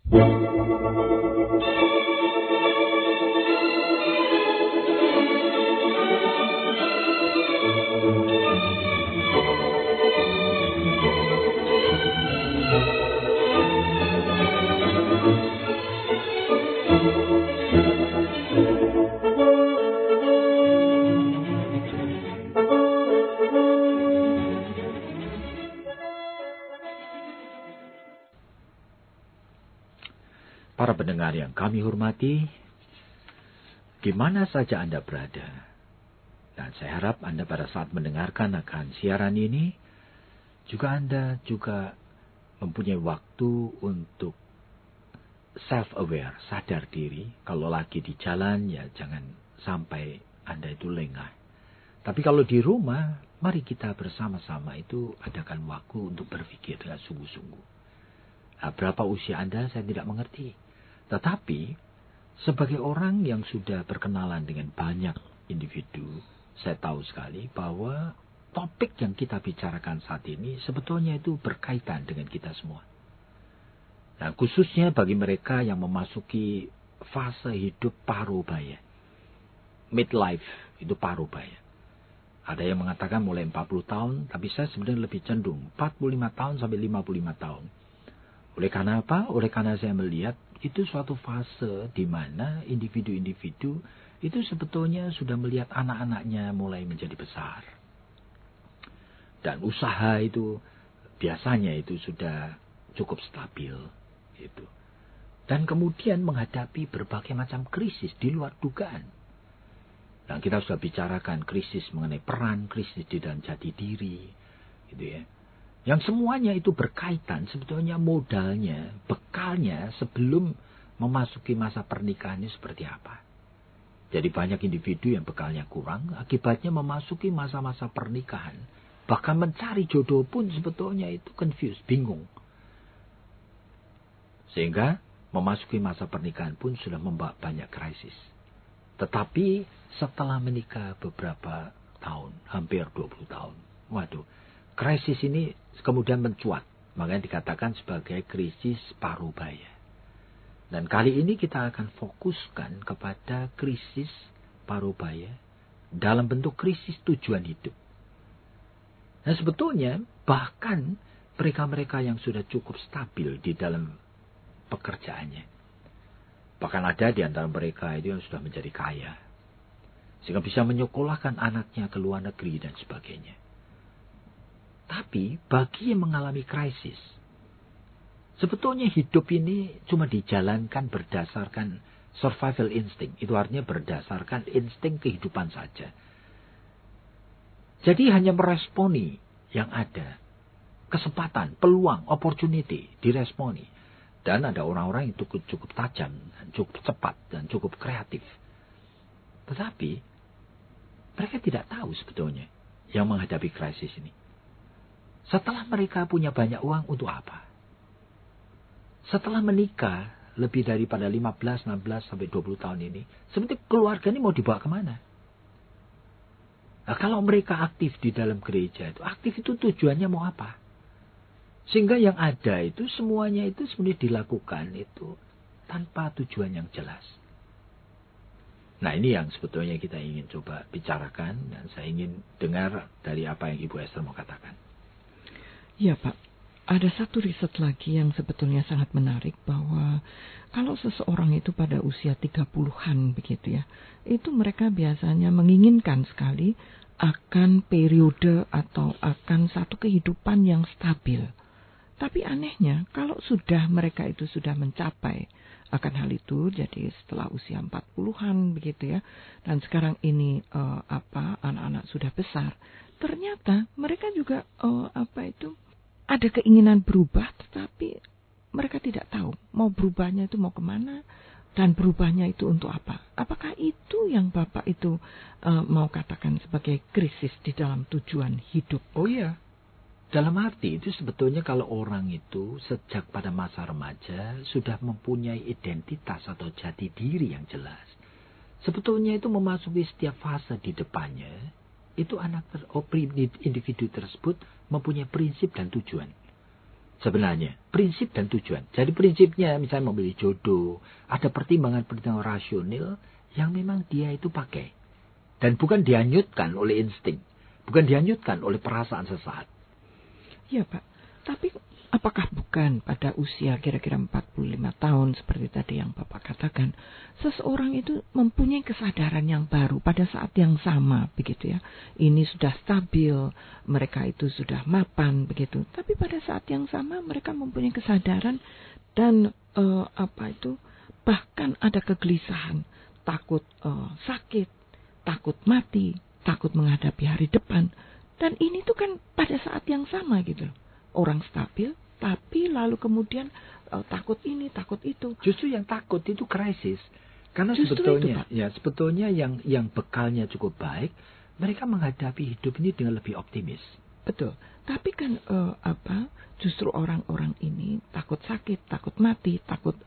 Para pendengar yang kami hormati, di mana saja Anda berada, dan saya harap Anda pada saat mendengarkan akan siaran ini, Anda juga mempunyai waktu untuk self-aware, sadar diri. Kalau lagi di jalan, ya jangan sampai Anda itu lengah. Tapi kalau di rumah, mari kita bersama-sama itu adakan waktu untuk berpikir dengan sungguh-sungguh. Nah, berapa usia Anda, saya tidak mengerti. Tetapi, sebagai orang yang sudah berkenalan dengan banyak individu, saya tahu sekali bahwa topik yang kita bicarakan saat ini sebetulnya itu berkaitan dengan kita semua. Nah, khususnya bagi mereka yang memasuki fase hidup parubaya. Midlife itu parubaya. Ada yang mengatakan mulai 40 tahun, tapi saya sebenarnya lebih cenderung 45 tahun sampai 55 tahun. Oleh karena apa? Oleh karena saya melihat itu suatu fase di mana individu-individu itu sebetulnya sudah melihat anak-anaknya mulai menjadi besar. Dan usaha itu biasanya itu sudah cukup stabil. Gitu. Dan kemudian menghadapi berbagai macam krisis di luar dugaan. Nah, kita sudah bicarakan krisis mengenai peran, krisis di dalam jati diri. Gitu ya. Yang semuanya itu berkaitan sebetulnya modalnya, bekalnya sebelum memasuki masa pernikahan ini seperti apa. Jadi banyak individu yang bekalnya kurang, akibatnya memasuki masa-masa pernikahan. Bahkan mencari jodoh pun sebetulnya itu confused, bingung. Sehingga memasuki masa pernikahan pun sudah membawa banyak krisis. Tetapi setelah menikah beberapa tahun, hampir 20 tahun, waduh, krisis ini kemudian mencuat. Makanya dikatakan sebagai krisis parubaya. Dan kali ini kita akan fokuskan kepada krisis parubaya dalam bentuk krisis tujuan hidup. Nah, sebetulnya bahkan mereka-mereka yang sudah cukup stabil di dalam pekerjaannya. Bahkan ada di antara mereka itu yang sudah menjadi kaya. Sehingga bisa menyekolahkan anaknya ke luar negeri dan sebagainya. Tapi bagi yang mengalami krisis, sebetulnya hidup ini cuma dijalankan berdasarkan survival instinct. Itu artinya berdasarkan insting kehidupan saja. Jadi hanya meresponi yang ada. Kesempatan, peluang, opportunity diresponi. Dan ada orang-orang yang cukup tajam, dan cukup cepat, dan cukup kreatif. Tetapi mereka tidak tahu sebetulnya yang menghadapi krisis ini. Setelah mereka punya banyak uang untuk apa? Setelah menikah lebih daripada 15, 16, sampai 20 tahun ini, sebenarnya keluarga ini mau dibawa kemana? Nah, kalau mereka aktif di dalam gereja itu, aktif itu tujuannya mau apa? Sehingga yang ada itu semuanya itu sebenarnya dilakukan itu tanpa tujuan yang jelas. Nah, ini yang sebetulnya kita ingin coba bicarakan dan saya ingin dengar dari apa yang Ibu Esther mau katakan. Ya, Pak. Ada satu riset lagi yang sebetulnya sangat menarik bahwa kalau seseorang itu pada usia 30-an begitu ya, itu mereka biasanya menginginkan sekali akan periode atau akan satu kehidupan yang stabil. Tapi anehnya kalau sudah mereka itu sudah mencapai akan hal itu, jadi setelah usia 40-an begitu ya, dan sekarang ini anak-anak sudah besar, ternyata mereka juga ada keinginan berubah, tetapi mereka tidak tahu mau berubahnya itu mau kemana dan berubahnya itu untuk apa. Apakah itu yang Bapak itu mau katakan sebagai krisis di dalam tujuan hidup? Oh iya, dalam arti itu sebetulnya kalau orang itu sejak pada masa remaja sudah mempunyai identitas atau jati diri yang jelas. Sebetulnya itu memasuki setiap fase di depannya. Itu individu tersebut mempunyai prinsip dan tujuan. sebenarnya. Prinsip dan tujuan. Jadi prinsipnya misalnya memilih jodoh, ada pertimbangan-pertimbangan rasional yang memang dia itu pakai. Dan bukan dihanyutkan oleh insting. Bukan dihanyutkan oleh perasaan sesaat. Ya Pak, tapi apakah bukan pada usia kira-kira 45 tahun seperti tadi yang Bapak katakan, seseorang itu mempunyai kesadaran yang baru pada saat yang sama begitu ya. Ini sudah stabil, mereka itu sudah mapan begitu. Tapi pada saat yang sama mereka mempunyai kesadaran dan bahkan ada kegelisahan, takut sakit, takut mati, takut menghadapi hari depan. Dan ini tuh kan pada saat yang sama gitu. Orang stabil, tapi lalu kemudian takut ini, takut itu. Justru yang takut itu krisis. Karena Justru sebetulnya yang bekalnya cukup baik, mereka menghadapi hidup ini dengan lebih optimis. Betul. Tapi kan justru orang-orang ini takut sakit, takut mati, takut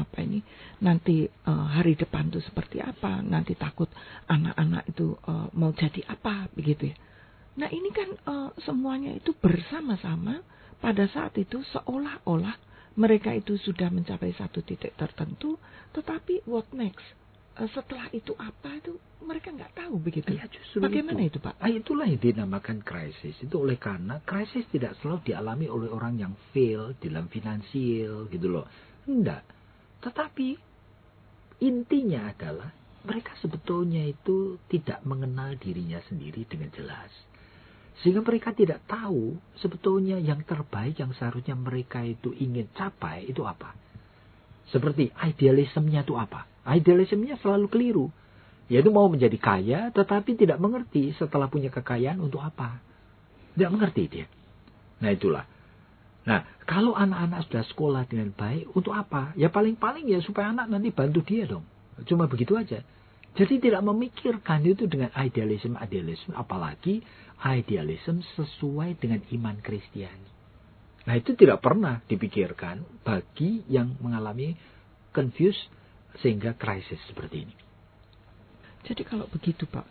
nanti hari depan itu seperti apa, nanti takut anak-anak itu mau jadi apa begitu ya. Nah ini kan semuanya itu bersama-sama pada saat itu seolah-olah mereka itu sudah mencapai satu titik tertentu, tetapi what next? Setelah itu apa itu mereka nggak tahu begitu. Ya, justru bagaimana itu Pak? Itulah yang dinamakan krisis. Itu oleh karena krisis tidak selalu dialami oleh orang yang fail dalam finansial gitu loh. Enggak. Tetapi intinya adalah mereka sebetulnya itu tidak mengenal dirinya sendiri dengan jelas. Sehingga mereka tidak tahu sebetulnya yang terbaik yang seharusnya mereka itu ingin capai itu apa. Seperti idealismenya itu apa. Idealismenya selalu keliru. Yaitu mau menjadi kaya tetapi tidak mengerti setelah punya kekayaan untuk apa. Tidak mengerti dia. Nah itulah. Nah kalau anak-anak sudah sekolah dengan baik untuk apa? Ya paling-paling ya supaya anak nanti bantu dia dong. Cuma begitu aja. Jadi tidak memikirkan itu dengan idealisme, apalagi idealisme sesuai dengan iman Kristiani. Nah itu tidak pernah dipikirkan bagi yang mengalami confused sehingga krisis seperti ini. Jadi kalau begitu Pak,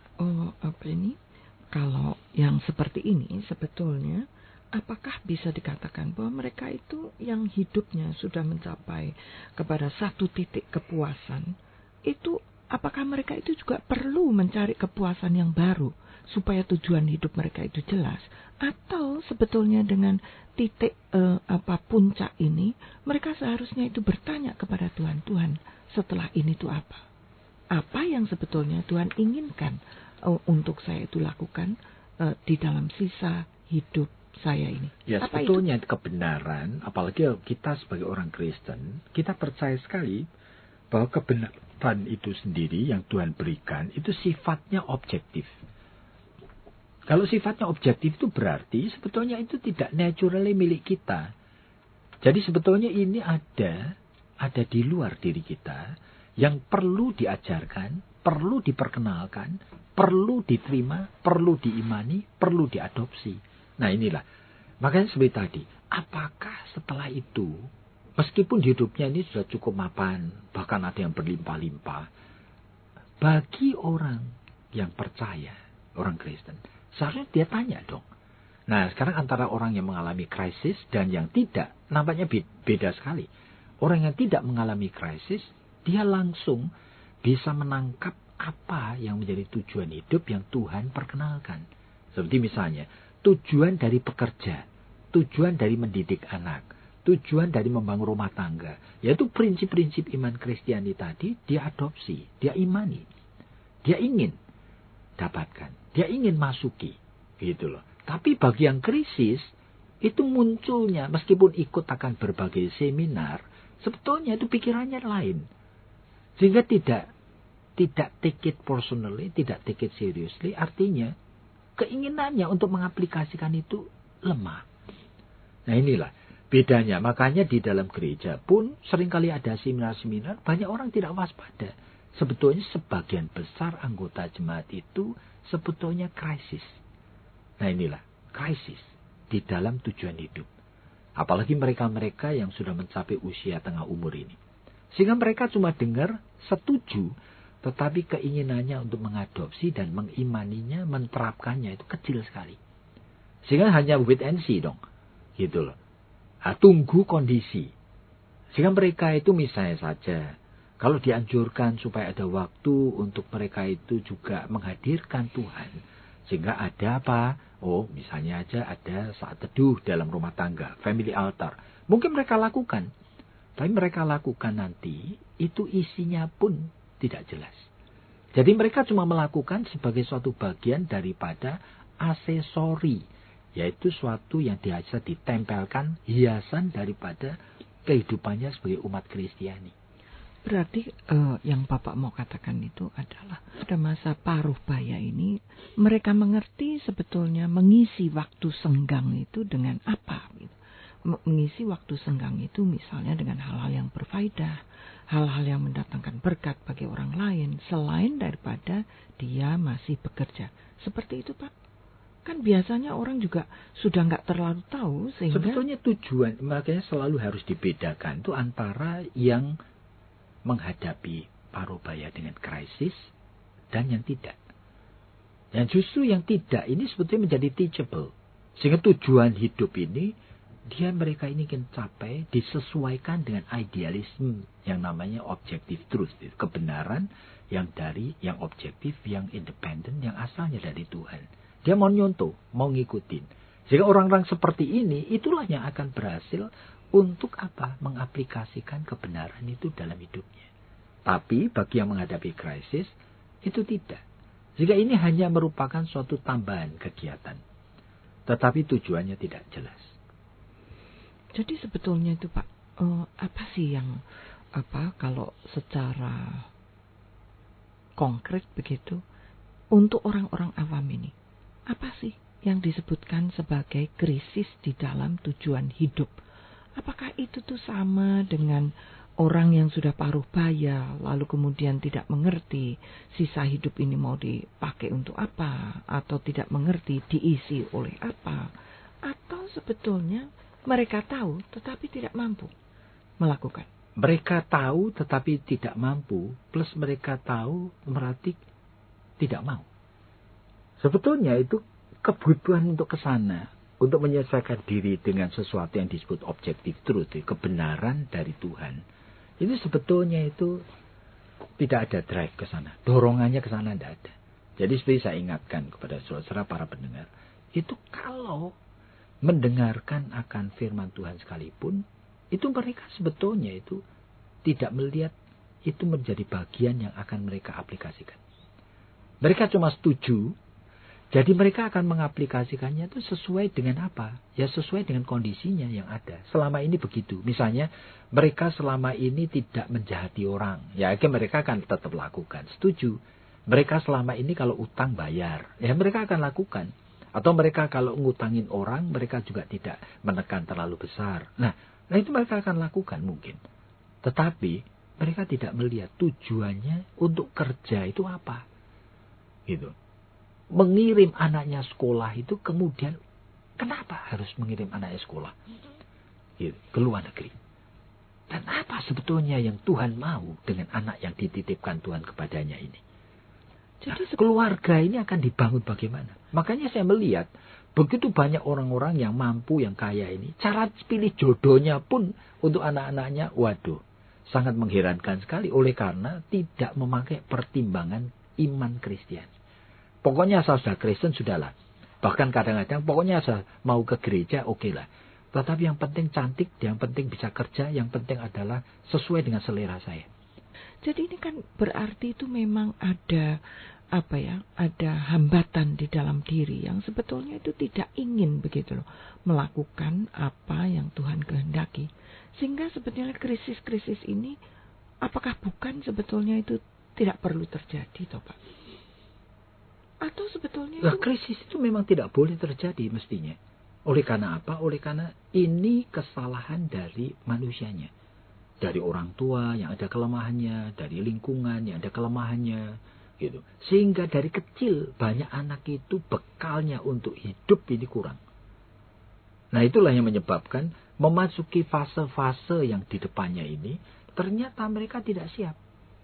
kalau yang seperti ini sebetulnya apakah bisa dikatakan bahwa mereka itu yang hidupnya sudah mencapai kepada satu titik kepuasan, itu apakah mereka itu juga perlu mencari kepuasan yang baru supaya tujuan hidup mereka itu jelas? Atau sebetulnya dengan titik puncak ini, mereka seharusnya itu bertanya kepada Tuhan, setelah ini itu apa? Apa yang sebetulnya Tuhan inginkan untuk saya itu lakukan di dalam sisa hidup saya ini? Ya apa sebetulnya itu? Kebenaran, apalagi kita sebagai orang Kristen, kita percaya sekali bahwa kebenaran itu sendiri yang Tuhan berikan itu sifatnya objektif. Kalau sifatnya objektif itu berarti sebetulnya itu tidak naturally milik kita. Jadi sebetulnya ini ada di luar diri kita yang perlu diajarkan, perlu diperkenalkan, perlu diterima, perlu diimani, perlu diadopsi. Nah inilah. Makanya seperti tadi, apakah setelah itu meskipun hidupnya ini sudah cukup mapan, bahkan ada yang berlimpah-limpah, bagi orang yang percaya, orang Kristen, seharusnya dia tanya dong. Nah sekarang antara orang yang mengalami krisis dan yang tidak, nampaknya beda sekali. Orang yang tidak mengalami krisis, dia langsung bisa menangkap apa yang menjadi tujuan hidup yang Tuhan perkenalkan. Seperti misalnya, tujuan dari pekerja, tujuan dari mendidik anak, tujuan dari membangun rumah tangga, yaitu prinsip-prinsip iman Kristiani tadi, dia adopsi, dia imani, dia ingin dapatkan, dia ingin masuki, gitu loh. Tapi bagi yang krisis, itu munculnya, meskipun ikut akan berbagai seminar, sebetulnya itu pikirannya lain. Sehingga tidak take it personally, tidak take it seriously, artinya keinginannya untuk mengaplikasikan itu lemah. Nah inilah bedanya. Makanya di dalam gereja pun seringkali ada seminar-seminar, banyak orang tidak waspada. Sebetulnya sebagian besar anggota jemaat itu sebetulnya krisis. Nah inilah, krisis di dalam tujuan hidup. Apalagi mereka-mereka yang sudah mencapai usia tengah umur ini. Sehingga mereka cuma dengar, setuju, tetapi keinginannya untuk mengadopsi dan mengimaninya, menerapkannya itu kecil sekali. Sehingga hanya wait and see dong. Gitu loh. Tunggu kondisi. Sehingga mereka itu misalnya saja, kalau dianjurkan supaya ada waktu untuk mereka itu juga menghadirkan Tuhan. Sehingga ada apa? Oh, misalnya aja ada saat teduh dalam rumah tangga, family altar. Mungkin mereka lakukan. Tapi mereka lakukan nanti, itu isinya pun tidak jelas. Jadi mereka cuma melakukan sebagai suatu bagian daripada aksesori. Yaitu suatu yang biasa ditempelkan, hiasan daripada kehidupannya sebagai umat Kristiani. Berarti yang Bapak mau katakan itu adalah pada masa paruh baya ini mereka mengerti sebetulnya mengisi waktu senggang itu dengan apa? Mengisi waktu senggang itu misalnya dengan hal-hal yang berfaedah, hal-hal yang mendatangkan berkat bagi orang lain selain daripada dia masih bekerja. Seperti itu, Pak. Kan biasanya orang juga sudah nggak terlalu tahu sehingga sebetulnya tujuan, makanya selalu harus dibedakan itu antara yang menghadapi parubaya dengan krisis dan yang tidak. Yang justru yang tidak ini sebetulnya menjadi teachable. Sehingga tujuan hidup ini mereka ini ingin capai disesuaikan dengan idealisme yang namanya objective truth, kebenaran yang objektif, yang independen, yang asalnya dari Tuhan. Dia mau nyontoh, mau ngikutin. Sehingga orang-orang seperti ini itulah yang akan berhasil untuk apa? Mengaplikasikan kebenaran itu dalam hidupnya. Tapi bagi yang menghadapi krisis, itu tidak. Jika ini hanya merupakan suatu tambahan kegiatan. Tetapi tujuannya tidak jelas. Jadi sebetulnya itu Pak, apa sih yang, kalau secara konkret begitu, untuk orang-orang awam ini, apa sih yang disebutkan sebagai krisis di dalam tujuan hidup? Apakah itu tuh sama dengan orang yang sudah paruh baya, lalu kemudian tidak mengerti sisa hidup ini mau dipakai untuk apa, atau tidak mengerti diisi oleh apa, atau sebetulnya mereka tahu tetapi tidak mampu melakukan? Mereka tahu tetapi tidak mampu, plus mereka tahu berarti tidak mau. Sebetulnya itu kebutuhan untuk ke sana, untuk menyelesaikan diri dengan sesuatu yang disebut objective truth, kebenaran dari Tuhan. Ini sebetulnya itu tidak ada drive ke sana. Dorongannya ke sana tidak ada. Jadi seperti saya ingatkan kepada saudara para pendengar, itu kalau mendengarkan akan firman Tuhan sekalipun, itu mereka sebetulnya itu tidak melihat itu menjadi bagian yang akan mereka aplikasikan. Mereka cuma setuju. Jadi mereka akan mengaplikasikannya itu sesuai dengan apa? Ya sesuai dengan kondisinya yang ada. Selama ini begitu. Misalnya mereka selama ini tidak menjahati orang. Ya akhirnya mereka akan tetap lakukan. Setuju. Mereka selama ini kalau utang bayar. Ya mereka akan lakukan. Atau mereka kalau ngutangin orang, mereka juga tidak menekan terlalu besar. Nah itu mereka akan lakukan mungkin. Tetapi mereka tidak melihat tujuannya untuk kerja itu apa. Gitu. Mengirim anaknya sekolah itu kemudian kenapa harus mengirim anaknya sekolah ke luar negeri? Dan apa sebetulnya yang Tuhan mau dengan anak yang dititipkan Tuhan kepadanya ini? Jadi keluarga ini akan dibangun bagaimana? Makanya saya melihat begitu banyak orang-orang yang mampu, yang kaya ini, cara pilih jodohnya pun untuk anak-anaknya, waduh, sangat mengherankan sekali oleh karena tidak memakai pertimbangan iman Kristiani. Pokoknya asal sudah Kristen sudahlah. Bahkan kadang-kadang pokoknya asal mau ke gereja oke lah. Tetapi yang penting cantik, yang penting bisa kerja, yang penting adalah sesuai dengan selera saya. Jadi ini kan berarti itu memang ada ada hambatan di dalam diri yang sebetulnya itu tidak ingin begitu loh melakukan apa yang Tuhan kehendaki. Sehingga sebetulnya krisis-krisis ini apakah bukan sebetulnya itu tidak perlu terjadi toh Pak? Atau sebetulnya itu krisis itu memang tidak boleh terjadi mestinya. Oleh karena apa? Oleh karena ini kesalahan dari manusianya. Dari orang tua yang ada kelemahannya, dari lingkungan yang ada kelemahannya, gitu. Sehingga dari kecil banyak anak itu bekalnya untuk hidup ini kurang. Nah itulah yang menyebabkan memasuki fase-fase yang di depannya ini ternyata mereka tidak siap.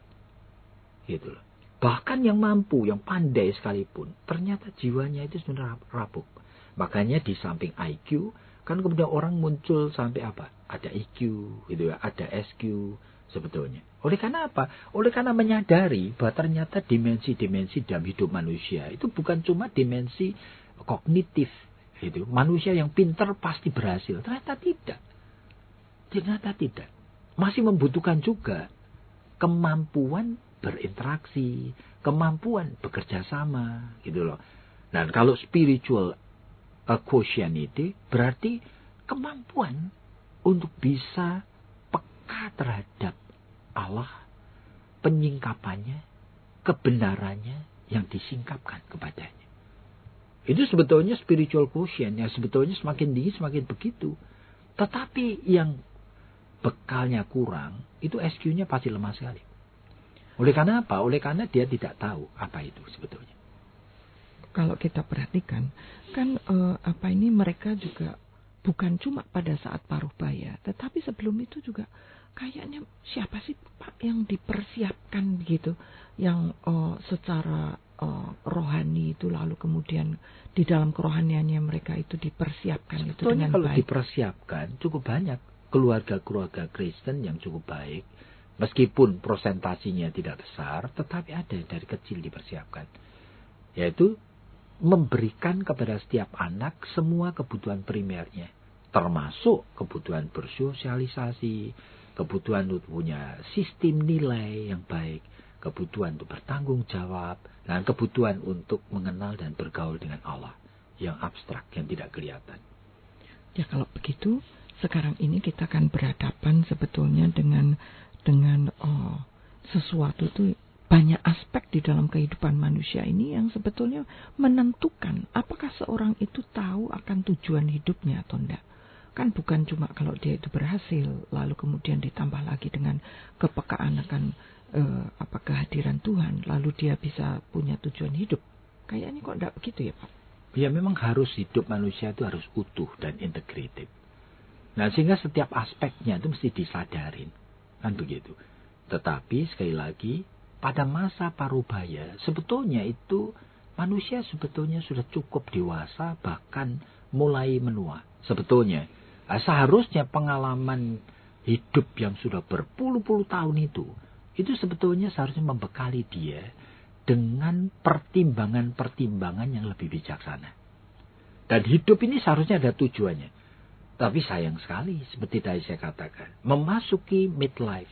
Gitu loh. Bahkan yang mampu, yang pandai sekalipun, ternyata jiwanya itu sebenarnya rapuh. Makanya di samping IQ, Kan kemudian orang muncul sampai apa? Ada IQ, gitu ya, ada SQ sebetulnya. Oleh karena apa? Oleh karena menyadari bahwa ternyata dimensi-dimensi dalam hidup manusia itu bukan cuma dimensi kognitif, gitu. Manusia yang pintar pasti berhasil. Ternyata tidak. Ternyata tidak. Masih membutuhkan juga kemampuan berinteraksi, kemampuan bekerja sama, gitu loh. Dan kalau spiritual quotient itu berarti kemampuan untuk bisa peka terhadap Allah, penyingkapannya, kebenarannya yang disingkapkan kepadanya. Itu sebetulnya spiritual quotient yang sebetulnya semakin tinggi semakin begitu. Tetapi yang bekalnya kurang, itu SQ-nya pasti lemah sekali. Oleh karena apa? Oleh karena dia tidak tahu apa itu sebetulnya. Kalau kita perhatikan, kan mereka juga bukan cuma pada saat paruh baya, tetapi sebelum itu juga kayaknya siapa sih Pak yang dipersiapkan begitu, yang secara rohani itu lalu kemudian di dalam kerohaniannya mereka itu dipersiapkan itu dengan kalau baik. Dipersiapkan cukup banyak keluarga-keluarga Kristen yang cukup baik, meskipun prosentasinya tidak besar, tetapi ada dari kecil dipersiapkan, yaitu memberikan kepada setiap anak semua kebutuhan primernya, termasuk kebutuhan bersosialisasi, kebutuhan untuk punya sistem nilai yang baik, kebutuhan untuk bertanggung jawab, dan kebutuhan untuk mengenal dan bergaul dengan Allah yang abstrak, yang tidak kelihatan. Ya kalau begitu, sekarang ini kita akan berhadapan sebetulnya dengan sesuatu itu. Banyak aspek di dalam kehidupan manusia ini yang sebetulnya menentukan apakah seorang itu tahu akan tujuan hidupnya atau tidak. Kan bukan cuma kalau dia itu berhasil, lalu kemudian ditambah lagi dengan kepekaan akan kehadiran Tuhan, lalu dia bisa punya tujuan hidup. Kayaknya kok tidak begitu ya Pak? Ya memang harus hidup manusia itu harus utuh dan integrated. Nah sehingga setiap aspeknya itu mesti disadarin. Kan begitu. Tetapi sekali lagi, pada masa parubaya, sebetulnya itu manusia sebetulnya sudah cukup dewasa, bahkan mulai menua. Sebetulnya, seharusnya pengalaman hidup yang sudah berpuluh-puluh tahun itu sebetulnya seharusnya membekali dia dengan pertimbangan-pertimbangan yang lebih bijaksana. Dan hidup ini seharusnya ada tujuannya. Tapi sayang sekali, seperti tadi saya katakan, memasuki midlife,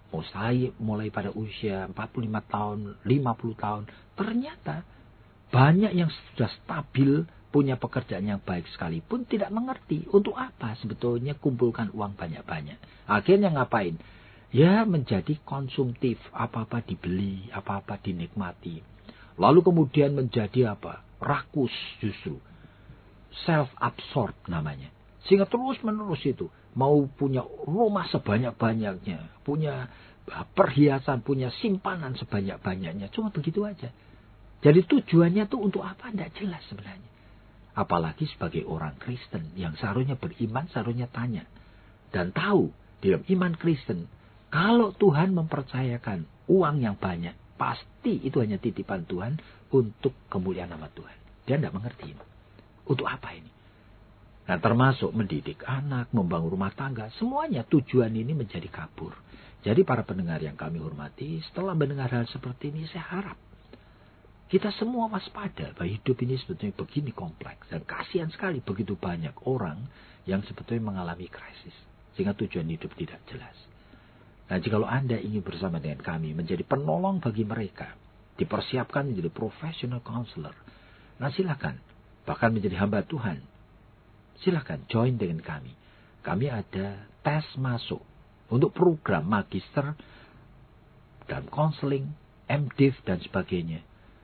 mulai pada usia 45 tahun, 50 tahun, ternyata banyak yang sudah stabil, punya pekerjaan yang baik sekalipun tidak mengerti untuk apa sebetulnya kumpulkan uang banyak-banyak. Akhirnya ngapain? Ya menjadi konsumtif, apa-apa dibeli, apa-apa dinikmati. Lalu kemudian menjadi apa? Rakus justru. Self-absorbed namanya. Sehingga terus-menerus itu. Mau punya rumah sebanyak-banyaknya, punya perhiasan, punya simpanan sebanyak-banyaknya. Cuma begitu aja. Jadi tujuannya tuh untuk apa? Tidak jelas sebenarnya. Apalagi sebagai orang Kristen yang seharusnya beriman, seharusnya tanya. Dan tahu dalam iman Kristen, kalau Tuhan mempercayakan uang yang banyak, pasti itu hanya titipan Tuhan untuk kemuliaan nama Tuhan. Dia tidak mengerti. Untuk apa ini? Nah termasuk mendidik anak, membangun rumah tangga, semuanya tujuan ini menjadi kabur. Jadi para pendengar yang kami hormati, setelah mendengar hal seperti ini, saya harap kita semua waspada bahwa hidup ini sebetulnya begini kompleks. Dan kasihan sekali begitu banyak orang yang sebetulnya mengalami krisis. Sehingga tujuan hidup tidak jelas. Nah jikalau Anda ingin bersama dengan kami menjadi penolong bagi mereka, dipersiapkan menjadi professional counselor, nah silakan, bahkan menjadi hamba Tuhan, silakan join dengan kami. Kami ada tes masuk untuk program magister dan konseling, MDiv dan sebagainya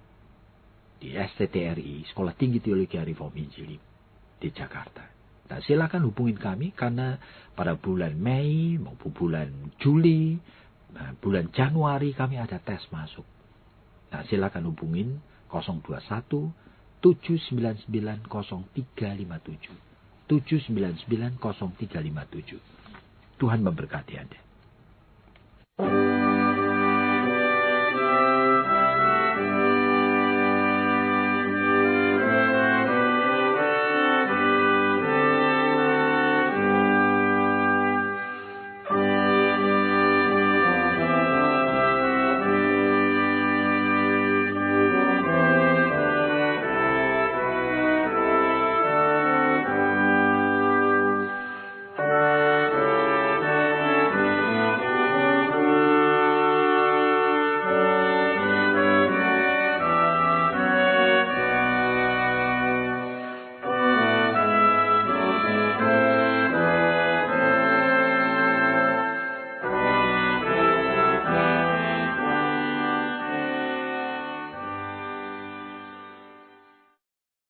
di STTRI, Sekolah Tinggi Teologi Reform Injili di Jakarta. Nah, silakan hubungin kami karena pada bulan Mei maupun bulan Juli, bulan Januari kami ada tes masuk. Nah, silakan hubungin 021 799 0357. 7990357. Tuhan memberkati Anda.